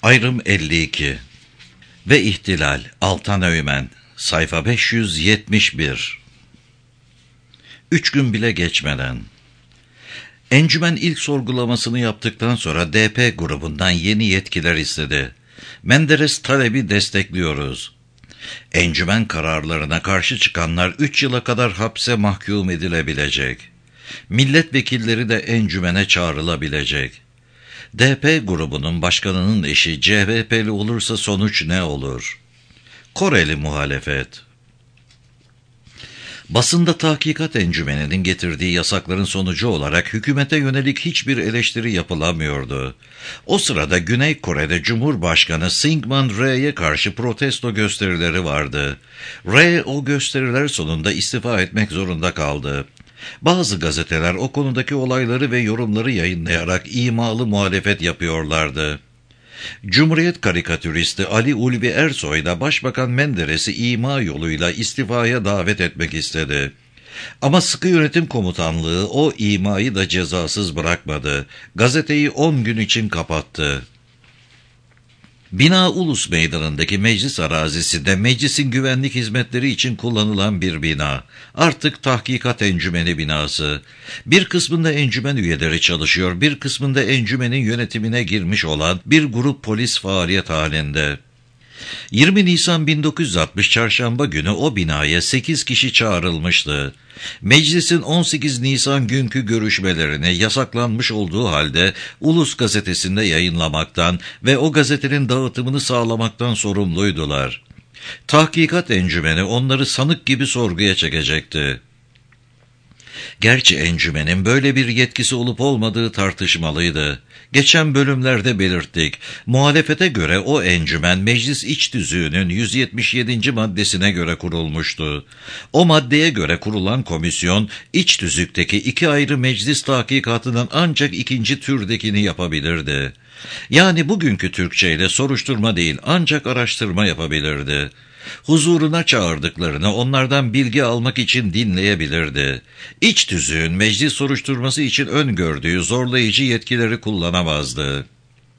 Ayrım 52 ve İhtilal Altan Öğmen sayfa 571. 3 gün bile geçmeden Encümen ilk sorgulamasını yaptıktan sonra DP grubundan yeni yetkiler istedi. Menderes talebi destekliyoruz. Encümen kararlarına karşı çıkanlar 3 yıla kadar hapse mahkum edilebilecek. Milletvekilleri de encümene çağrılabilecek. DP grubunun başkanının eşi CHP'li olursa sonuç ne olur? Koreli muhalefet. Basında Tahkikat Encümeni'nin getirdiği yasakların sonucu olarak hükümete yönelik hiçbir eleştiri yapılamıyordu. O sırada Güney Kore'de Cumhurbaşkanı Syngman Rhee'ye karşı protesto gösterileri vardı. Rhee o gösteriler sonunda istifa etmek zorunda kaldı. Bazı gazeteler o konudaki olayları ve yorumları yayınlayarak imalı muhalefet yapıyorlardı. Cumhuriyet karikatüristi Ali Ulvi Ersoy da Başbakan Menderes'i ima yoluyla istifaya davet etmek istedi. Ama sıkı yönetim komutanlığı o imayı da cezasız bırakmadı. Gazeteyi 10 gün için kapattı. Bina Ulus Meydanı'ndaki meclis arazisinde meclisin güvenlik hizmetleri için kullanılan bir bina. Artık Tahkikat Encümeni binası. Bir kısmında encümen üyeleri çalışıyor, bir kısmında encümenin yönetimine girmiş olan bir grup polis faaliyet halinde. 20 Nisan 1960 Çarşamba günü o binaya 8 kişi çağrılmıştı. Meclisin 18 Nisan günkü görüşmelerini yasaklanmış olduğu halde Ulus gazetesinde yayınlamaktan ve o gazetenin dağıtımını sağlamaktan sorumluydular. Tahkikat Encümeni onları sanık gibi sorguya çekecekti. Gerçi encümenin böyle bir yetkisi olup olmadığı tartışmalıydı. Geçen bölümlerde belirttik. Muhalefete göre o encümen meclis iç tüzüğünün 177. maddesine göre kurulmuştu. O maddeye göre kurulan komisyon iç tüzükteki 2 ayrı meclis tahkikatından ancak ikinci türdekini yapabilirdi. Yani bugünkü Türkçeyle soruşturma değil ancak araştırma yapabilirdi. Huzuruna çağırdıklarını onlardan bilgi almak için dinleyebilirdi. İç tüzüğün meclis soruşturması için öngördüğü zorlayıcı yetkileri kullanamazdı.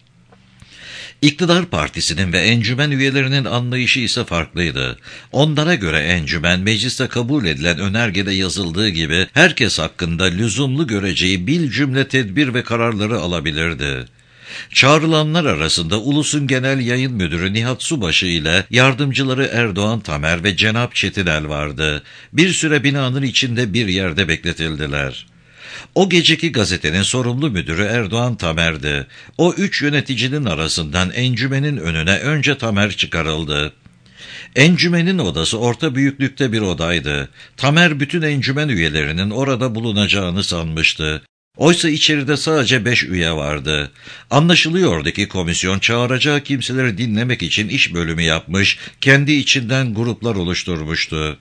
İktidar partisinin ve encümen üyelerinin anlayışı ise farklıydı. Onlara göre encümen mecliste kabul edilen önergede yazıldığı gibi herkes hakkında lüzumlu göreceği bilcümle tedbir ve kararları alabilirdi. Çağrılanlar arasında Ulus'un genel yayın müdürü Nihat Subaşı ile yardımcıları Erdoğan Tamer ve Cenap Çetinel vardı. Bir süre binanın içinde bir yerde bekletildiler. O geceki gazetenin sorumlu müdürü Erdoğan Tamer'di. O 3 yöneticinin arasından encümenin önüne önce Tamer çıkarıldı. Encümenin odası orta büyüklükte bir odaydı. Tamer bütün encümen üyelerinin orada bulunacağını sanmıştı. Oysa içeride sadece 5 üye vardı. Anlaşılıyordu ki komisyon çağıracağı kimseleri dinlemek için iş bölümü yapmış, kendi içinden gruplar oluşturmuştu.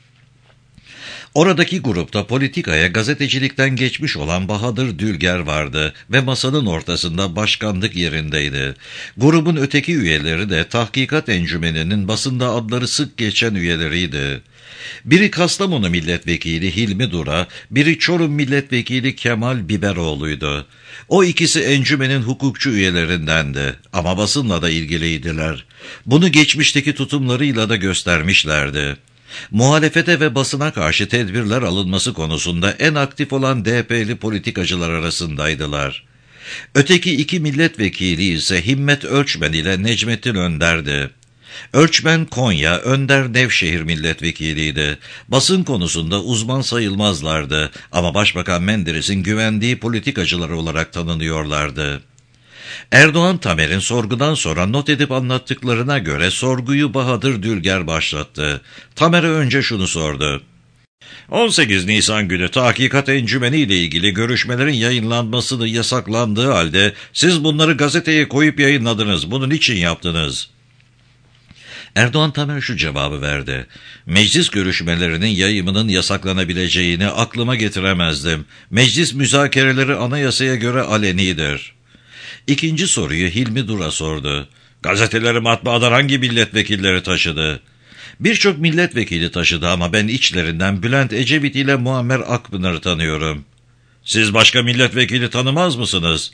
Oradaki grupta politikaya gazetecilikten geçmiş olan Bahadır Dülger vardı ve masanın ortasında başkanlık yerindeydi. Grubun öteki üyeleri de Tahkikat Encümeni'nin basında adları sık geçen üyeleriydi. Biri Kastamonu Milletvekili Hilmi Dura, biri Çorum Milletvekili Kemal Biberoğlu'ydu. O ikisi encümenin hukukçu üyelerindendi ama basınla da ilgiliydiler. Bunu geçmişteki tutumlarıyla da göstermişlerdi. Muhalefete ve basına karşı tedbirler alınması konusunda en aktif olan DP'li politikacılar arasındaydılar. Öteki 2 milletvekili ise Himmet Ölçmen ile Necmettin Önder'di. Ölçmen Konya, Önder Nevşehir milletvekiliydi. Basın konusunda uzman sayılmazlardı ama Başbakan Menderes'in güvendiği politikacılar olarak tanınıyorlardı. Erdoğan Tamer'in sorgudan sonra not edip anlattıklarına göre sorguyu Bahadır Dülger başlattı. Tamer'e önce şunu sordu. 18 Nisan günü Tahkikat Encümeni ile ilgili görüşmelerin yayınlanmasını yasaklandığı halde siz bunları gazeteye koyup yayınladınız. Bunu niçin yaptınız? Erdoğan Tamer şu cevabı verdi. Meclis görüşmelerinin yayımının yasaklanabileceğini aklıma getiremezdim. Meclis müzakereleri anayasaya göre alenidir. İkinci soruyu Hilmi Dura sordu. Gazeteleri matbaadan hangi milletvekilleri taşıdı? Birçok milletvekili taşıdı ama ben içlerinden Bülent Ecevit ile Muammer Akpınar'ı tanıyorum. Siz başka milletvekili tanımaz mısınız?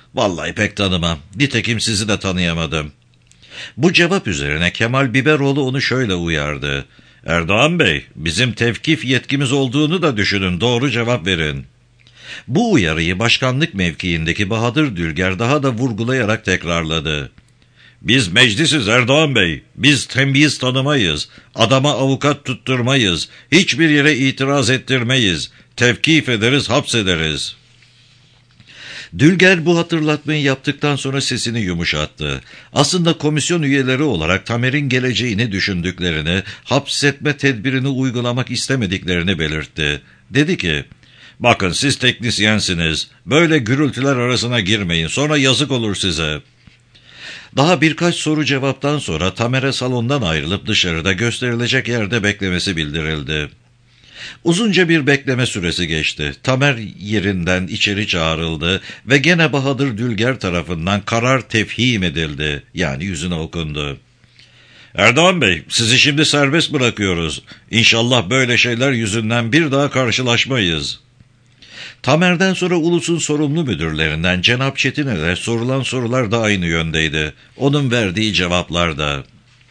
Vallahi pek tanımam. Nitekim sizi de tanıyamadım. Bu cevap üzerine Kemal Biberoğlu onu şöyle uyardı. Erdoğan Bey, bizim tevkif yetkimiz olduğunu da düşünün, doğru cevap verin. Bu uyarıyı başkanlık mevkiindeki Bahadır Dülger daha da vurgulayarak tekrarladı. Biz meclisiz Erdoğan Bey, biz temyiz tanımayız, adama avukat tutturmayız, hiçbir yere itiraz ettirmeyiz, tevkif ederiz, hapsederiz. Dülger bu hatırlatmayı yaptıktan sonra sesini yumuşattı. Aslında komisyon üyeleri olarak Tamer'in geleceğini düşündüklerini, hapsetme tedbirini uygulamak istemediklerini belirtti. Dedi ki, bakın siz teknisyensiniz, böyle gürültüler arasına girmeyin, sonra yazık olur size. Daha birkaç soru cevaptan sonra Tamer'e salondan ayrılıp dışarıda gösterilecek yerde beklemesi bildirildi. Uzunca bir bekleme süresi geçti. Tamer yerinden içeri çağrıldı ve gene Bahadır Dülger tarafından karar tefhim edildi. Yani yüzüne okundu. Erdoğan Bey, sizi şimdi serbest bırakıyoruz. İnşallah böyle şeyler yüzünden bir daha karşılaşmayız. Tamer'den sonra ulusun sorumlu müdürlerinden Cenap Çetin'e de sorulan sorular da aynı yöndeydi. Onun verdiği cevaplar da.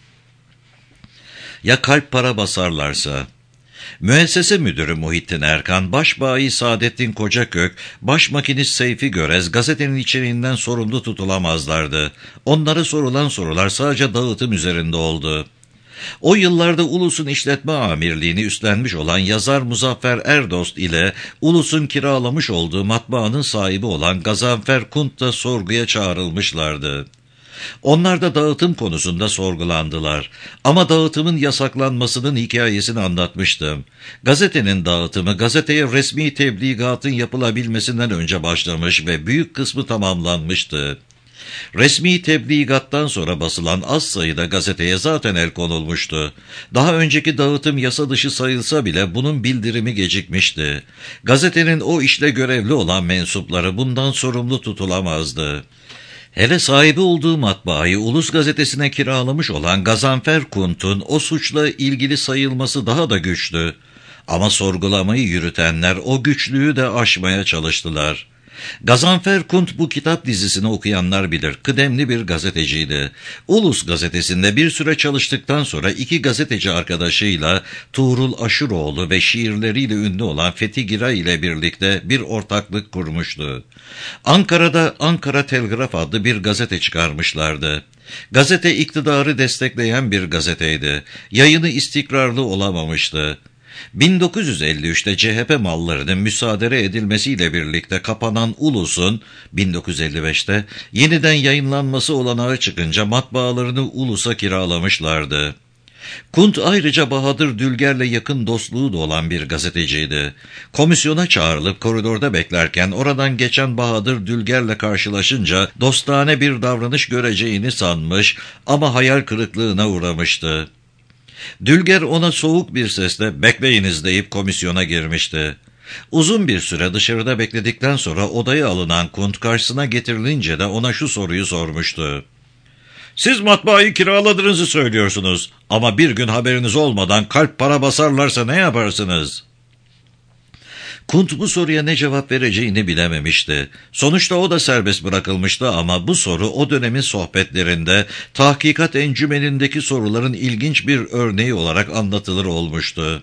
Ya kalp para basarlarsa? Müessese müdürü Muhittin Erkan, başbayi Saadettin Kocakök, baş makinist Seyfi Görez gazetenin içeriğinden sorumlu tutulamazlardı. Onlara sorulan sorular sadece dağıtım üzerinde oldu. O yıllarda Ulus'un işletme amirliğini üstlenmiş olan yazar Muzaffer Erdost ile Ulus'un kiralamış olduğu matbaanın sahibi olan Gazanfer Kunt da sorguya çağrılmışlardı. Onlar da dağıtım konusunda sorgulandılar. Ama dağıtımın yasaklanmasının hikayesini anlatmıştım. Gazetenin dağıtımı gazeteye resmi tebligatın yapılabilmesinden önce başlamış ve büyük kısmı tamamlanmıştı. Resmi tebligattan sonra basılan az sayıda gazeteye zaten el konulmuştu. Daha önceki dağıtım yasa dışı sayılsa bile bunun bildirimi gecikmişti. Gazetenin o işle görevli olan mensupları bundan sorumlu tutulamazdı. Hele sahibi olduğu matbaayı Ulus Gazetesi'ne kiralamış olan Gazanfer Kunt'un o suçla ilgili sayılması daha da güçtü. Ama sorgulamayı yürütenler o güçlüğü de aşmaya çalıştılar. Gazanfer Kunt bu kitap dizisini okuyanlar bilir. Kıdemli bir gazeteciydi. Ulus Gazetesi'nde bir süre çalıştıktan sonra iki gazeteci arkadaşıyla Tuğrul Aşuroğlu ve şiirleriyle ünlü olan Fethi Giray ile birlikte bir ortaklık kurmuştu. Ankara'da Ankara Telgraf adlı bir gazete çıkarmışlardı. Gazete iktidarı destekleyen bir gazeteydi. Yayını istikrarlı olamamıştı. 1953'te CHP mallarının müsaade edilmesiyle birlikte kapanan Ulus'un 1955'te yeniden yayınlanması olanağı çıkınca matbaalarını Ulus'a kiralamışlardı. Kunt ayrıca Bahadır Dülger'le yakın dostluğu da olan bir gazeteciydi. Komisyona çağrılıp koridorda beklerken oradan geçen Bahadır Dülger'le karşılaşınca dostane bir davranış göreceğini sanmış ama hayal kırıklığına uğramıştı. Dülger ona soğuk bir sesle "Bekleyiniz" deyip komisyona girmişti. Uzun bir süre dışarıda bekledikten sonra odaya alınan Kunt karşısına getirilince de ona şu soruyu sormuştu. Siz matbaayı kiraladığınızı söylüyorsunuz ama bir gün haberiniz olmadan kalp para basarlarsa ne yaparsınız? Kunt bu soruya ne cevap vereceğini bilememişti. Sonuçta o da serbest bırakılmıştı ama bu soru o dönemin sohbetlerinde tahkikat encümenindeki soruların ilginç bir örneği olarak anlatılır olmuştu.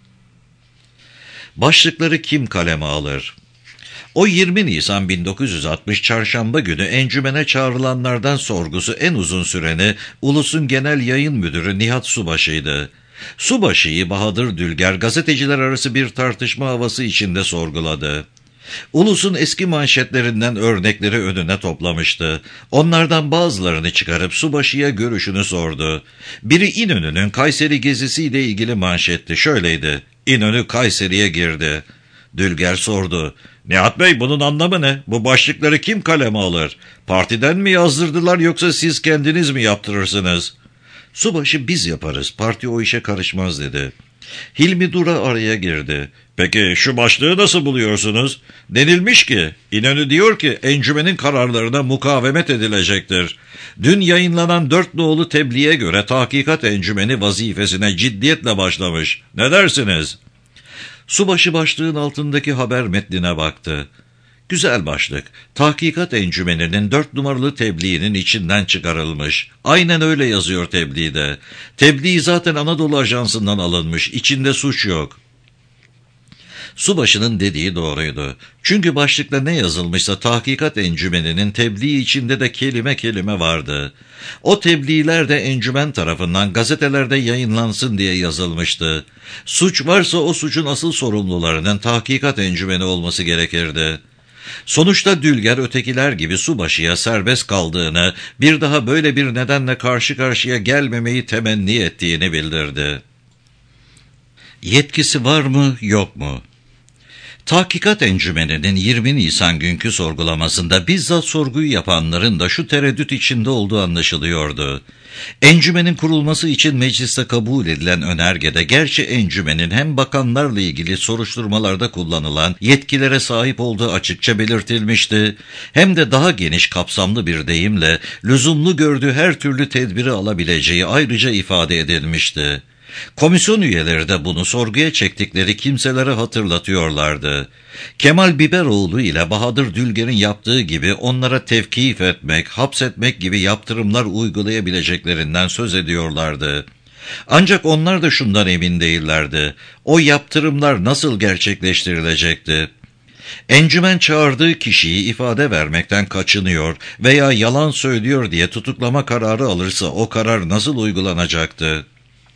Başlıkları kim kaleme alır? O 20 Nisan 1960 Çarşamba günü encümene çağrılanlardan sorgusu en uzun süreni Ulus'un genel yayın müdürü Nihat Subaşı'ydı. Subaşı'yı Bahadır Dülger gazeteciler arası bir tartışma havası içinde sorguladı. Ulus'un eski manşetlerinden örnekleri önüne toplamıştı. Onlardan bazılarını çıkarıp Subaşı'ya görüşünü sordu. Biri İnönü'nün Kayseri gezisiyle ilgili manşetti. Şöyleydi: İnönü Kayseri'ye girdi. Dülger sordu. Nihat Bey, bunun anlamı ne? Bu başlıkları kim kaleme alır? Partiden mi yazdırdılar yoksa siz kendiniz mi yaptırırsınız? Subaşı biz yaparız, parti o işe karışmaz dedi. Hilmi Dura araya girdi. Peki şu başlığı nasıl buluyorsunuz? Denilmiş ki, İnönü diyor ki encümenin kararlarına mukavemet edilecektir. Dün yayınlanan 4 nolu tebliğe göre tahkikat encümeni vazifesine ciddiyetle başlamış. Ne dersiniz? Subaşı başlığın altındaki haber metnine baktı. Güzel başlık. Tahkikat Encümeni'nin 4 numaralı tebliğinin içinden çıkarılmış. Aynen öyle yazıyor tebliğde. Tebliğ zaten Anadolu Ajansı'ndan alınmış. İçinde suç yok. Subaşının dediği doğruydu. Çünkü başlıkta ne yazılmışsa Tahkikat Encümeni'nin tebliği içinde de kelime kelime vardı. O tebliğler de encümen tarafından gazetelerde yayınlansın diye yazılmıştı. Suç varsa o suçun asıl sorumlularının Tahkikat Encümeni olması gerekirdi. Sonuçta Dülger ötekiler gibi subaşıya serbest kaldığını, bir daha böyle bir nedenle karşı karşıya gelmemeyi temenni ettiğini bildirdi. Yetkisi var mı, yok mu? Tahkikat Encümeni'nin 20 Nisan günkü sorgulamasında bizzat sorguyu yapanların da şu tereddüt içinde olduğu anlaşılıyordu. Encümenin kurulması için mecliste kabul edilen önergede gerçi encümenin hem bakanlarla ilgili soruşturmalarda kullanılan yetkilere sahip olduğu açıkça belirtilmişti, hem de daha geniş kapsamlı bir deyimle lüzumlu gördüğü her türlü tedbiri alabileceği ayrıca ifade edilmişti. Komisyon üyeleri de bunu sorguya çektikleri kimselere hatırlatıyorlardı. Kemal Biberoğlu ile Bahadır Dülger'in yaptığı gibi onlara tevkif etmek, hapsetmek gibi yaptırımlar uygulayabileceklerinden söz ediyorlardı. Ancak onlar da şundan emin değillerdi. O yaptırımlar nasıl gerçekleştirilecekti? Encümen çağırdığı kişiyi ifade vermekten kaçınıyor veya yalan söylüyor diye tutuklama kararı alırsa o karar nasıl uygulanacaktı?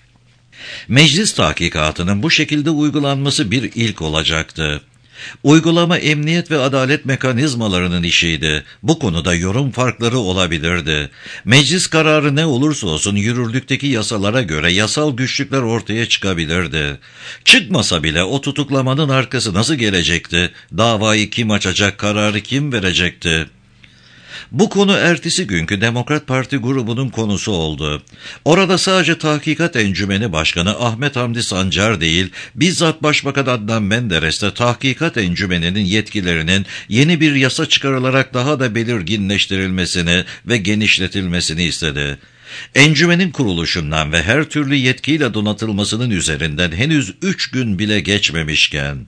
Meclis tahkikatının bu şekilde uygulanması bir ilk olacaktı. Uygulama emniyet ve adalet mekanizmalarının işiydi. Bu konuda yorum farkları olabilirdi. Meclis kararı ne olursa olsun yürürlükteki yasalara göre yasal güçlükler ortaya çıkabilirdi. Çıkmasa bile o tutuklamanın arkası nasıl gelecekti? Davayı kim açacak, kararı kim verecekti? Bu konu ertesi günkü Demokrat Parti grubunun konusu oldu. Orada sadece Tahkikat Encümeni Başkanı Ahmet Hamdi Sancar değil, bizzat Başbakan Adnan Menderes de Tahkikat Encümeni'nin yetkilerinin yeni bir yasa çıkarılarak daha da belirginleştirilmesini ve genişletilmesini istedi. Encümenin kuruluşundan ve her türlü yetkiyle donatılmasının üzerinden henüz 3 gün bile geçmemişken.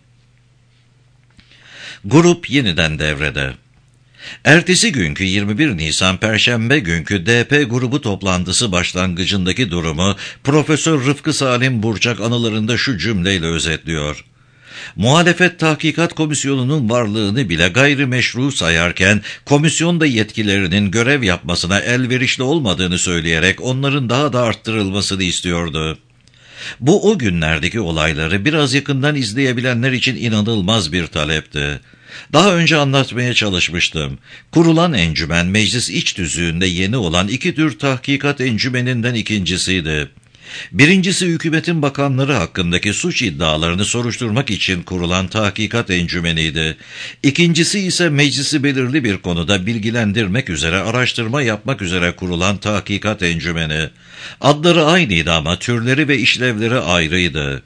Grup yeniden devrede. Ertesi günkü 21 Nisan Perşembe günkü DP grubu toplantısı başlangıcındaki durumu Profesör Rıfkı Salim Burçak anılarında şu cümleyle özetliyor. Muhalefet Tahkikat Komisyonu'nun varlığını bile gayrimeşru sayarken komisyon da yetkilerinin görev yapmasına elverişli olmadığını söyleyerek onların daha da arttırılmasını istiyordu. Bu o günlerdeki olayları biraz yakından izleyebilenler için inanılmaz bir talepti. Daha önce anlatmaya çalışmıştım. Kurulan encümen meclis iç tüzüğünde yeni olan 2 tür tahkikat encümeninden ikincisiydi. Birincisi hükümetin bakanları hakkındaki suç iddialarını soruşturmak için kurulan tahkikat encümeniydi. İkincisi ise meclisi belirli bir konuda bilgilendirmek üzere araştırma yapmak üzere kurulan tahkikat encümeni. Adları aynıydı ama türleri ve işlevleri ayrıydı.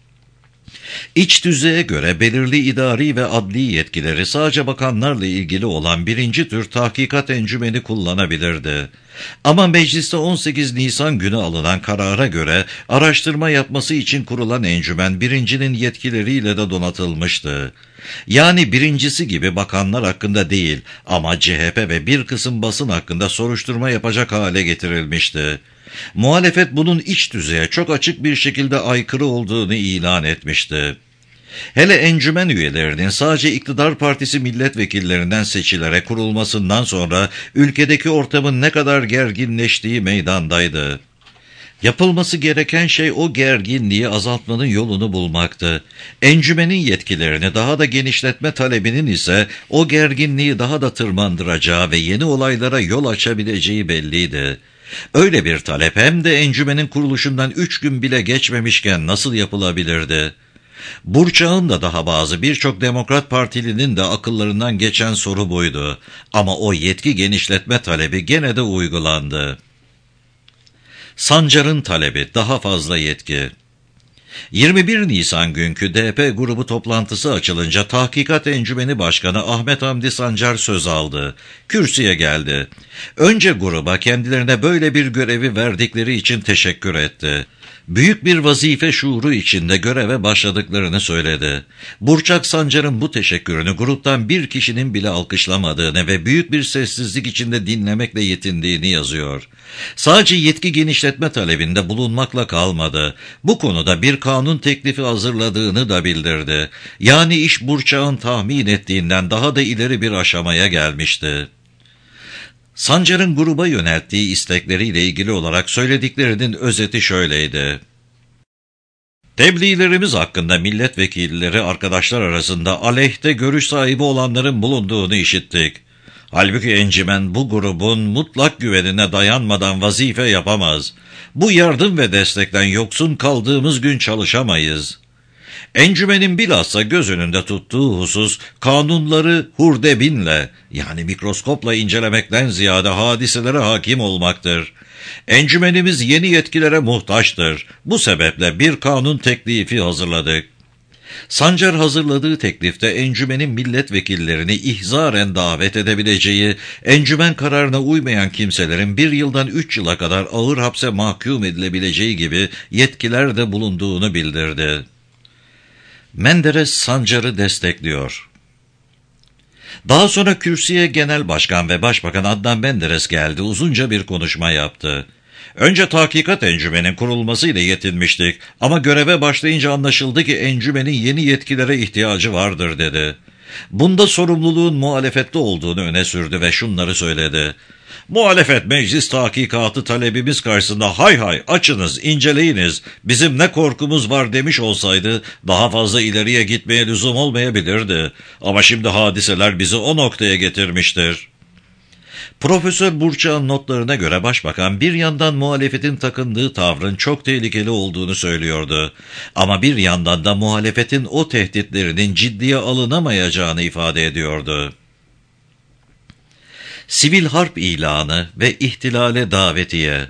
İç tüzüğe göre belirli idari ve adli yetkileri sadece bakanlarla ilgili olan birinci tür tahkikat encümeni kullanabilirdi. Ama mecliste 18 Nisan günü alınan karara göre araştırma yapması için kurulan encümen birincinin yetkileriyle de donatılmıştı. Yani birincisi gibi bakanlar hakkında değil ama CHP ve bir kısım basın hakkında soruşturma yapacak hale getirilmişti. Muhalefet bunun iç tüzüğe çok açık bir şekilde aykırı olduğunu ilan etmişti. Hele encümen üyelerinin sadece iktidar partisi milletvekillerinden seçilerek kurulmasından sonra ülkedeki ortamın ne kadar gerginleştiği meydandaydı. Yapılması gereken şey o gerginliği azaltmanın yolunu bulmaktı. Encümenin yetkilerini daha da genişletme talebinin ise o gerginliği daha da tırmandıracağı ve yeni olaylara yol açabileceği belliydi. Öyle bir talep hem de encümenin kuruluşundan 3 gün bile geçmemişken nasıl yapılabilirdi? Burçak'ın da daha bazı birçok Demokrat Partilinin de akıllarından geçen soru buydu. Ama o yetki genişletme talebi gene de uygulandı. Sancar'ın talebi daha fazla yetki. 21 Nisan günkü DP grubu toplantısı açılınca Tahkikat Encümeni Başkanı Ahmet Hamdi Sancar söz aldı. Kürsüye geldi. Önce gruba kendilerine böyle bir görevi verdikleri için teşekkür etti. Büyük bir vazife şuuru içinde göreve başladıklarını söyledi. Burçak Sancar'ın bu teşekkürünü gruptan bir kişinin bile alkışlamadığını ve büyük bir sessizlik içinde dinlemekle yetindiğini yazıyor. Sadece yetki genişletme talebinde bulunmakla kalmadı. Bu konuda bir kanun teklifi hazırladığını da bildirdi. Yani iş Burçak'ın tahmin ettiğinden daha da ileri bir aşamaya gelmişti. Sancar'ın gruba yönelttiği istekleriyle ilgili olarak söylediklerinin özeti şöyleydi. Tebliğlerimiz hakkında milletvekilleri arkadaşlar arasında aleyhte görüş sahibi olanların bulunduğunu işittik. Halbuki encimen bu grubun mutlak güvenine dayanmadan vazife yapamaz. Bu yardım ve destekten yoksun kaldığımız gün çalışamayız. Encümenin bilhassa göz önünde tuttuğu husus, kanunları hurdebinle, yani mikroskopla incelemekten ziyade hadiselere hakim olmaktır. Encümenimiz yeni yetkilere muhtaçtır. Bu sebeple bir kanun teklifi hazırladık. Sancar hazırladığı teklifte encümenin milletvekillerini ihzaren davet edebileceği, encümen kararına uymayan kimselerin 1 yıldan 3 yıla kadar ağır hapse mahkum edilebileceği gibi yetkiler de bulunduğunu bildirdi. Menderes Sancar'ı destekliyor. Daha sonra kürsüye Genel Başkan ve Başbakan Adnan Menderes geldi, uzunca bir konuşma yaptı. Önce tahkikat encümenin kurulmasıyla yetinmiştik ama göreve başlayınca anlaşıldı ki encümenin yeni yetkilere ihtiyacı vardır dedi. Bunda sorumluluğun muhalefette olduğunu öne sürdü ve şunları söyledi. Muhalefet meclis tahkikatı talebimiz karşısında hay hay açınız, inceleyiniz, bizim ne korkumuz var demiş olsaydı daha fazla ileriye gitmeye lüzum olmayabilirdi. Ama şimdi hadiseler bizi o noktaya getirmiştir. Profesör Burçak'ın notlarına göre başbakan bir yandan muhalefetin takındığı tavrın çok tehlikeli olduğunu söylüyordu. Ama bir yandan da muhalefetin o tehditlerinin ciddiye alınamayacağını ifade ediyordu. Sivil harp ilanı ve ihtilale davetiye.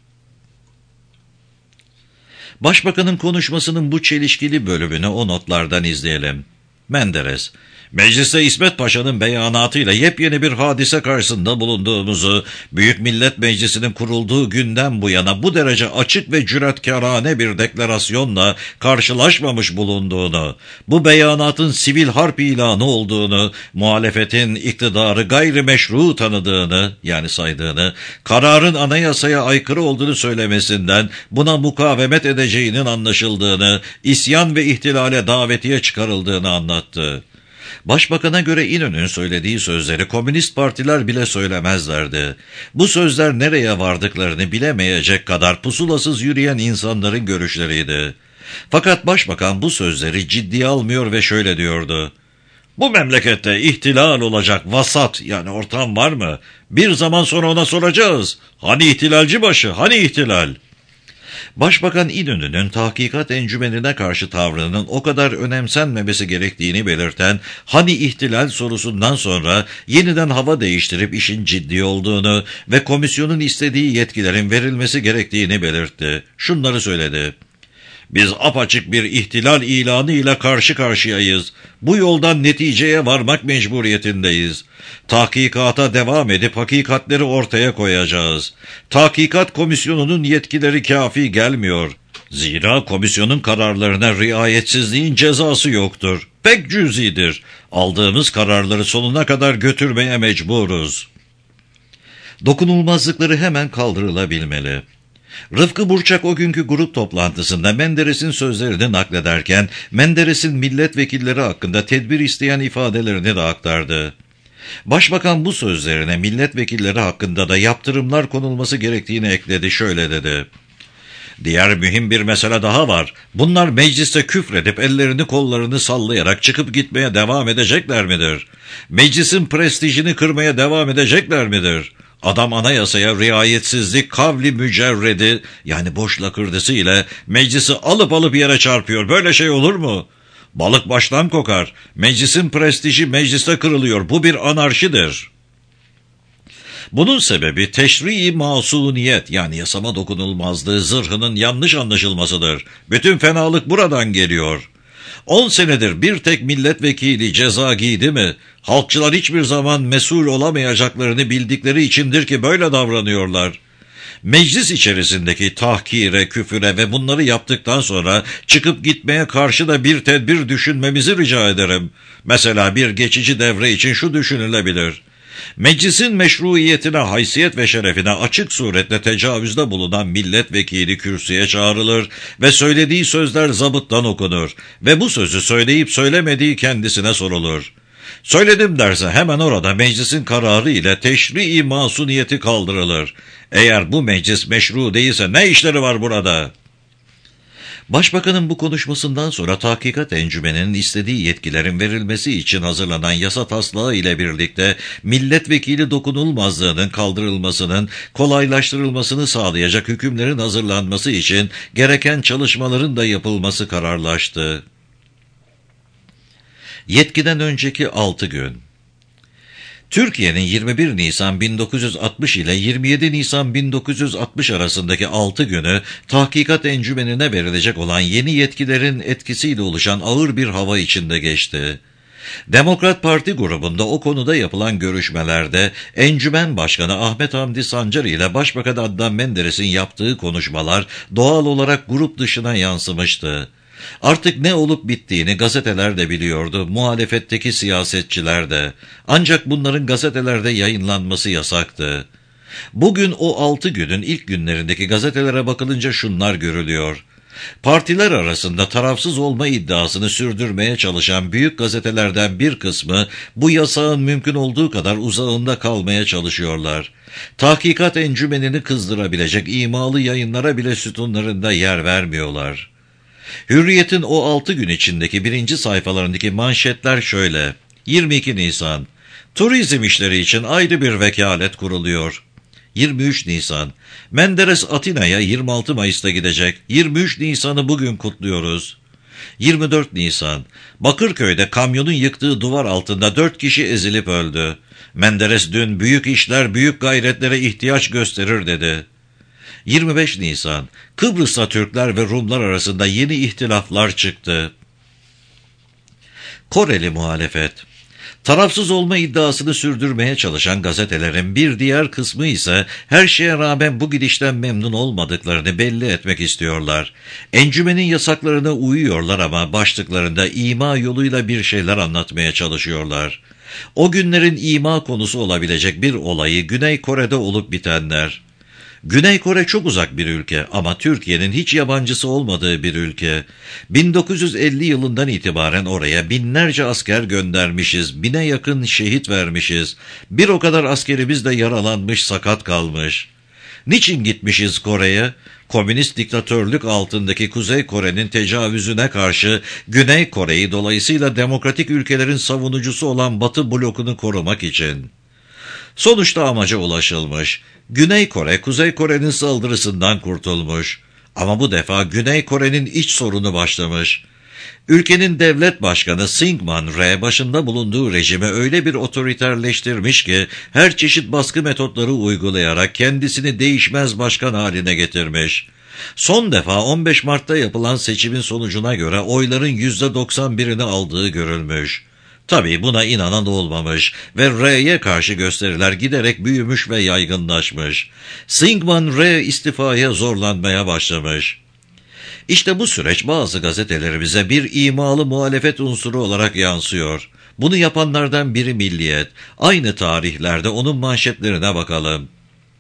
Başbakanın konuşmasının bu çelişkili bölümünü o notlardan izleyelim. Menderes, mecliste İsmet Paşa'nın beyanatıyla yepyeni bir hadise karşısında bulunduğumuzu, Büyük Millet Meclisi'nin kurulduğu günden bu yana bu derece açık ve cüretkârane bir deklarasyonla karşılaşmamış bulunduğunu, bu beyanatın sivil harp ilanı olduğunu, muhalefetin iktidarı gayrimeşru tanıdığını, yani saydığını, kararın anayasaya aykırı olduğunu söylemesinden buna mukavemet edeceğinin anlaşıldığını, isyan ve ihtilale davetiye çıkarıldığını anlattı. Başbakan'a göre İnönü'nün söylediği sözleri komünist partiler bile söylemezlerdi. Bu sözler nereye vardıklarını bilemeyecek kadar pusulasız yürüyen insanların görüşleriydi. Fakat başbakan bu sözleri ciddiye almıyor ve şöyle diyordu. Bu memlekette ihtilal olacak vasat, yani ortam var mı? Bir zaman sonra ona soracağız. Hani ihtilalci başı, hani ihtilal? Başbakan İnönü'nün tahkikat encümenine karşı tavrının o kadar önemsenmemesi gerektiğini belirten hani ihtilal sorusundan sonra yeniden hava değiştirip işin ciddi olduğunu ve komisyonun istediği yetkilerin verilmesi gerektiğini belirtti. Şunları söyledi. Biz apaçık bir ihtilal ilanı ile karşı karşıyayız. Bu yoldan neticeye varmak mecburiyetindeyiz. Tahkikata devam edip hakikatleri ortaya koyacağız. Tahkikat komisyonunun yetkileri kafi gelmiyor. Zira komisyonun kararlarına riayetsizliğin cezası yoktur. Pek cüzidir. Aldığımız kararları sonuna kadar götürmeye mecburuz. Dokunulmazlıkları hemen kaldırılabilmeli. Rıfkı Burçak o günkü grup toplantısında Menderes'in sözlerini naklederken Menderes'in milletvekilleri hakkında tedbir isteyen ifadelerini de aktardı. Başbakan bu sözlerine milletvekilleri hakkında da yaptırımlar konulması gerektiğini ekledi, şöyle dedi. Diğer mühim bir mesele daha var. Bunlar mecliste küfredip ellerini kollarını sallayarak çıkıp gitmeye devam edecekler midir? Meclisin prestijini kırmaya devam edecekler midir? Adam anayasaya riayetsizlik kavli mücerredi, yani boş lakırdısı ile meclisi alıp yere çarpıyor. Böyle şey olur mu? Balık baştan kokar. Meclisin prestiji mecliste kırılıyor. Bu bir anarşidir. Bunun sebebi teşri-i masuniyet, yani yasama dokunulmazlığı zırhının yanlış anlaşılmasıdır. Bütün fenalık buradan geliyor. 10 senedir bir tek milletvekili ceza giydi mi? Halkçılar hiçbir zaman mesul olamayacaklarını bildikleri içindir ki böyle davranıyorlar. Meclis içerisindeki tahkire, küfüre ve bunları yaptıktan sonra çıkıp gitmeye karşı da bir tedbir düşünmemizi rica ederim. Mesela bir geçici devre için şu düşünülebilir. Meclisin meşruiyetine, haysiyet ve şerefine açık suretle tecavüzde bulunan milletvekili kürsüye çağrılır ve söylediği sözler zabıttan okunur ve bu sözü söyleyip söylemediği kendisine sorulur. Söyledim derse hemen orada meclisin kararı ile teşri-i masuniyeti kaldırılır. Eğer bu meclis meşru değilse ne işleri var burada? Başbakanın bu konuşmasından sonra tahkikat encümeninin istediği yetkilerin verilmesi için hazırlanan yasa taslağı ile birlikte milletvekili dokunulmazlığının kaldırılmasının kolaylaştırılmasını sağlayacak hükümlerin hazırlanması için gereken çalışmaların da yapılması kararlaştı. Yetkiden önceki 6 gün. Türkiye'nin 21 Nisan 1960 ile 27 Nisan 1960 arasındaki 6 günü tahkikat encümenine verilecek olan yeni yetkilerin etkisiyle oluşan ağır bir hava içinde geçti. Demokrat Parti grubunda o konuda yapılan görüşmelerde Encümen Başkanı Ahmet Hamdi Sancar ile Başbakan Adnan Menderes'in yaptığı konuşmalar doğal olarak grup dışına yansımıştı. Artık ne olup bittiğini gazeteler de biliyordu, muhalefetteki siyasetçiler de. Ancak bunların gazetelerde yayınlanması yasaktı. Bugün o 6 günün ilk günlerindeki gazetelere bakılınca şunlar görülüyor. Partiler arasında tarafsız olma iddiasını sürdürmeye çalışan büyük gazetelerden bir kısmı bu yasağın mümkün olduğu kadar uzağında kalmaya çalışıyorlar. Tahkikat encümenini kızdırabilecek imalı yayınlara bile sütunlarında yer vermiyorlar. Hürriyet'in o 6 gün içindeki birinci sayfalarındaki manşetler şöyle. 22 Nisan. Turizm işleri için ayrı bir vekalet kuruluyor. 23 Nisan. Menderes Atina'ya 26 Mayıs'ta gidecek. 23 Nisan'ı bugün kutluyoruz. 24 Nisan. Bakırköy'de kamyonun yıktığı duvar altında 4 kişi ezilip öldü. Menderes dün büyük işler büyük gayretlere ihtiyaç gösterir dedi. 25 Nisan. Kıbrıs'ta Türkler ve Rumlar arasında yeni ihtilaflar çıktı. Koreli muhalefet. Tarafsız olma iddiasını sürdürmeye çalışan gazetelerin bir diğer kısmı ise her şeye rağmen bu gidişten memnun olmadıklarını belli etmek istiyorlar. Encümenin yasaklarına uyuyorlar ama başlıklarında ima yoluyla bir şeyler anlatmaya çalışıyorlar. O günlerin ima konusu olabilecek bir olayı Güney Kore'de olup bitenler. Güney Kore çok uzak bir ülke ama Türkiye'nin hiç yabancısı olmadığı bir ülke. 1950 yılından itibaren oraya binlerce asker göndermişiz, 1000'e yakın şehit vermişiz. Bir o kadar askerimiz de yaralanmış, sakat kalmış. Niçin gitmişiz Kore'ye? Komünist diktatörlük altındaki Kuzey Kore'nin tecavüzüne karşı Güney Kore'yi dolayısıyla demokratik ülkelerin savunucusu olan Batı blokunu korumak için. Sonuçta amaca ulaşılmış. Güney Kore, Kuzey Kore'nin saldırısından kurtulmuş. Ama bu defa Güney Kore'nin iç sorunu başlamış. Ülkenin devlet başkanı Syngman-rhee başında bulunduğu rejimi öyle bir otoriterleştirmiş ki her çeşit baskı metotları uygulayarak kendisini değişmez başkan haline getirmiş. Son defa 15 Mart'ta yapılan seçimin sonucuna göre oyların %91'ini aldığı görülmüş. Tabii buna inanan olmamış ve R'ye karşı gösteriler giderek büyümüş ve yaygınlaşmış. Syngman-rhee istifaya zorlanmaya başlamış. İşte bu süreç bazı gazetelerimize bir imalı muhalefet unsuru olarak yansıyor. Bunu yapanlardan biri Milliyet. Aynı tarihlerde onun manşetlerine bakalım.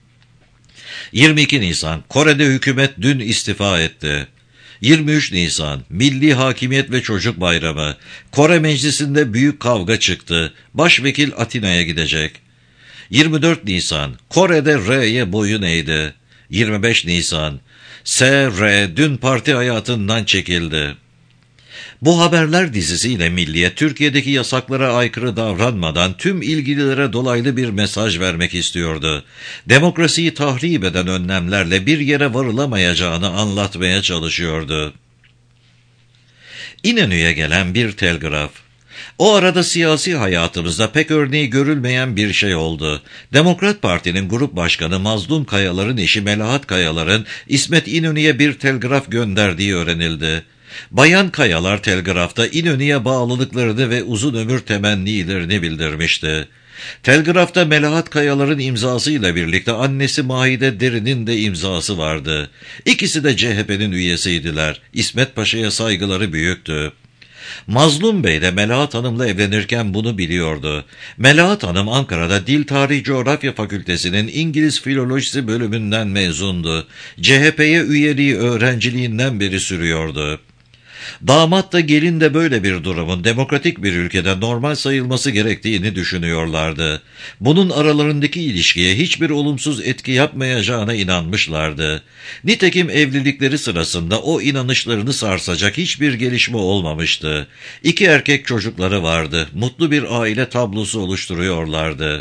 22 Nisan. Kore'de hükümet dün istifa etti. 23 Nisan. Milli Hakimiyet ve Çocuk Bayramı. Kore Meclisi'nde büyük kavga çıktı. Başvekil Atina'ya gidecek. 24 Nisan. Kore'de R'ye boyun eğdi. 25 Nisan. S.R. dün parti hayatından çekildi. Bu haberler dizisiyle Milliyet, Türkiye'deki yasaklara aykırı davranmadan tüm ilgililere dolaylı bir mesaj vermek istiyordu. Demokrasiyi tahrip eden önlemlerle bir yere varılamayacağını anlatmaya çalışıyordu. İnönü'ye gelen bir telgraf. O arada siyasi hayatımızda pek örneği görülmeyen bir şey oldu. Demokrat Parti'nin grup başkanı Mazlum Kayalar'ın eşi Melahat Kayalar'ın İsmet İnönü'ye bir telgraf gönderdiği öğrenildi. Bayan Kayalar telgrafta İnönü'ye bağlılıklarını ve uzun ömür temennilerini bildirmişti. Telgrafta Melahat Kayalar'ın imzasıyla birlikte annesi Mahide Derin'in de imzası vardı. İkisi de CHP'nin üyesiydiler. İsmet Paşa'ya saygıları büyüktü. Mazlum Bey de Melahat Hanım'la evlenirken bunu biliyordu. Melahat Hanım Ankara'da Dil Tarih Coğrafya Fakültesi'nin İngiliz Filolojisi bölümünden mezundu. CHP'ye üyeliği öğrenciliğinden beri sürüyordu. Damat da gelin de böyle bir durumun demokratik bir ülkede normal sayılması gerektiğini düşünüyorlardı. Bunun aralarındaki ilişkiye hiçbir olumsuz etki yapmayacağına inanmışlardı. Nitekim evlilikleri sırasında o inanışlarını sarsacak hiçbir gelişme olmamıştı. 2 erkek çocukları vardı. Mutlu bir aile tablosu oluşturuyorlardı.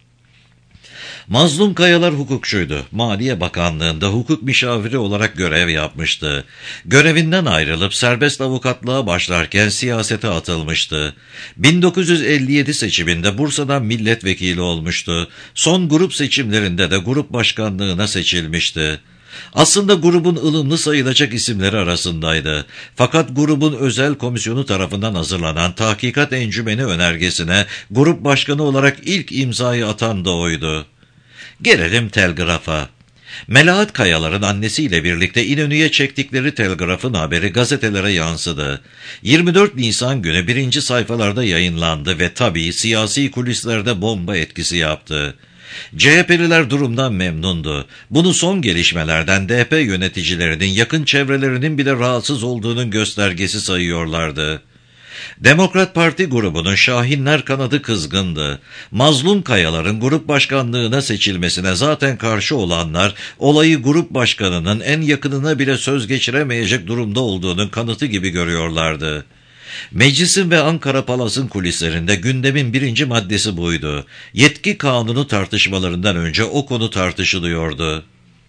Mazlum Kayalar hukukçuydu. Maliye Bakanlığı'nda hukuk müşaviri olarak görev yapmıştı. Görevinden ayrılıp serbest avukatlığa başlarken siyasete atılmıştı. 1957 seçiminde Bursa'dan milletvekili olmuştu. Son grup seçimlerinde de grup başkanlığına seçilmişti. Aslında grubun ılımlı sayılacak isimleri arasındaydı. Fakat grubun özel komisyonu tarafından hazırlanan tahkikat encümeni önergesine grup başkanı olarak ilk imzayı atan da oydu. Gelelim telgrafa. Melahat Kayalar'ın annesiyle birlikte İnönü'ye çektikleri telgrafın haberi gazetelere yansıdı. 24 Nisan günü 1. sayfalarda yayınlandı ve tabii siyasi kulislerde bomba etkisi yaptı. CHP'liler durumdan memnundu. Bunu son gelişmelerden DP yöneticilerinin yakın çevrelerinin bile rahatsız olduğunun göstergesi sayıyorlardı. Demokrat Parti grubunun Şahinler kanadı kızgındı. Mazlum Kayalar'ın grup başkanlığına seçilmesine zaten karşı olanlar, olayı grup başkanının en yakınına bile söz geçiremeyecek durumda olduğunun kanıtı gibi görüyorlardı. Meclisin ve Ankara Palas'ın kulislerinde gündemin 1. maddesi buydu. Yetki kanunu tartışmalarından önce o konu tartışılıyordu.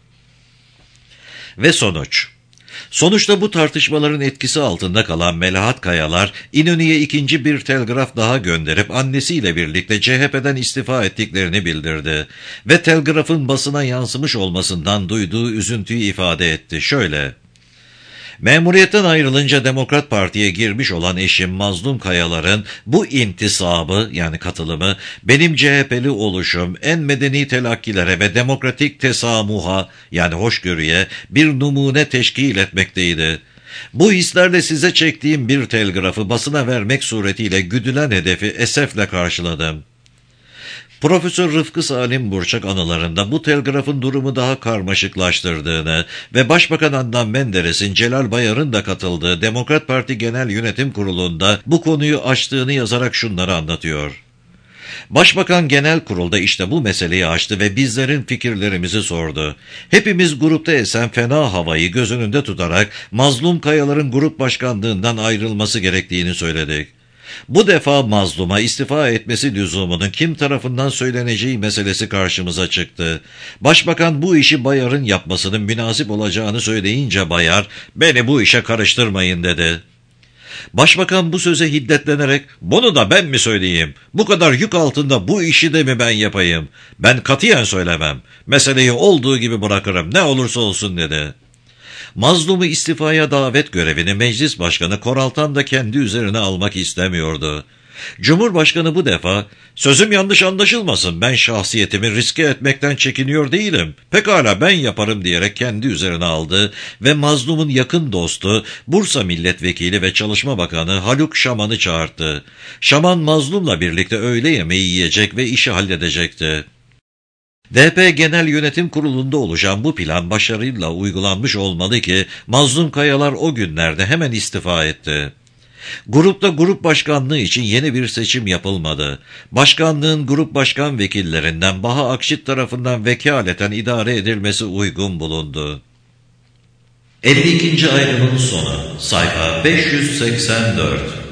Ve sonuç. Sonuçta bu tartışmaların etkisi altında kalan Melahat Kayalar, İnönü'ye 2. bir telgraf daha gönderip annesiyle birlikte CHP'den istifa ettiklerini bildirdi. Ve telgrafın basına yansımış olmasından duyduğu üzüntüyü ifade etti. Şöyle: Memuriyetten ayrılınca Demokrat Parti'ye girmiş olan eşim Mazlum Kayalar'ın bu intisabı yani katılımı benim CHP'li oluşum en medeni telakkilere ve demokratik tesamuha yani hoşgörüye bir numune teşkil etmekteydi. Bu hislerle size çektiğim bir telgrafı basına vermek suretiyle güdülen hedefi esefle karşıladım. Profesör Rıfkı Salim Burçak anılarında bu telgrafın durumu daha karmaşıklaştırdığını ve Başbakan Adnan Menderes'in Celal Bayar'ın da katıldığı Demokrat Parti Genel Yönetim Kurulu'nda bu konuyu açtığını yazarak şunları anlatıyor. Başbakan Genel Kurul'da işte bu meseleyi açtı ve bizlerin fikirlerimizi sordu. Hepimiz grupta esen fena havayı göz önünde tutarak Mazlum Kayalar'ın grup başkanlığından ayrılması gerektiğini söyledik. Bu defa Mazlum'a istifa etmesi lüzumunun kim tarafından söyleneceği meselesi karşımıza çıktı. Başbakan bu işi Bayar'ın yapmasının münasip olacağını söyleyince Bayar, "Beni bu işe karıştırmayın" dedi. Başbakan bu söze hiddetlenerek, "Bunu da ben mi söyleyeyim? Bu kadar yük altında bu işi de mi ben yapayım? Ben katiyen söylemem. Meseleyi olduğu gibi bırakırım, ne olursa olsun" dedi. Mazlum'u istifaya davet görevini Meclis Başkanı Koraltan da kendi üzerine almak istemiyordu. Cumhurbaşkanı bu defa, "Sözüm yanlış anlaşılmasın, ben şahsiyetimi riske etmekten çekiniyor değilim. Pekala ben yaparım" diyerek kendi üzerine aldı ve Mazlum'un yakın dostu, Bursa Milletvekili ve Çalışma Bakanı Haluk Şaman'ı çağırdı. Şaman Mazlum'la birlikte öğle yemeği yiyecek ve işi halledecekti. DP Genel Yönetim Kurulu'nda oluşan bu plan başarıyla uygulanmış olmalı ki Mazlum Kayalar o günlerde hemen istifa etti. Grupta grup başkanlığı için yeni bir seçim yapılmadı. Başkanlığın grup başkan vekillerinden Baha Akşit tarafından vekaleten idare edilmesi uygun bulundu. 52. ayrımın sonu sayfa 584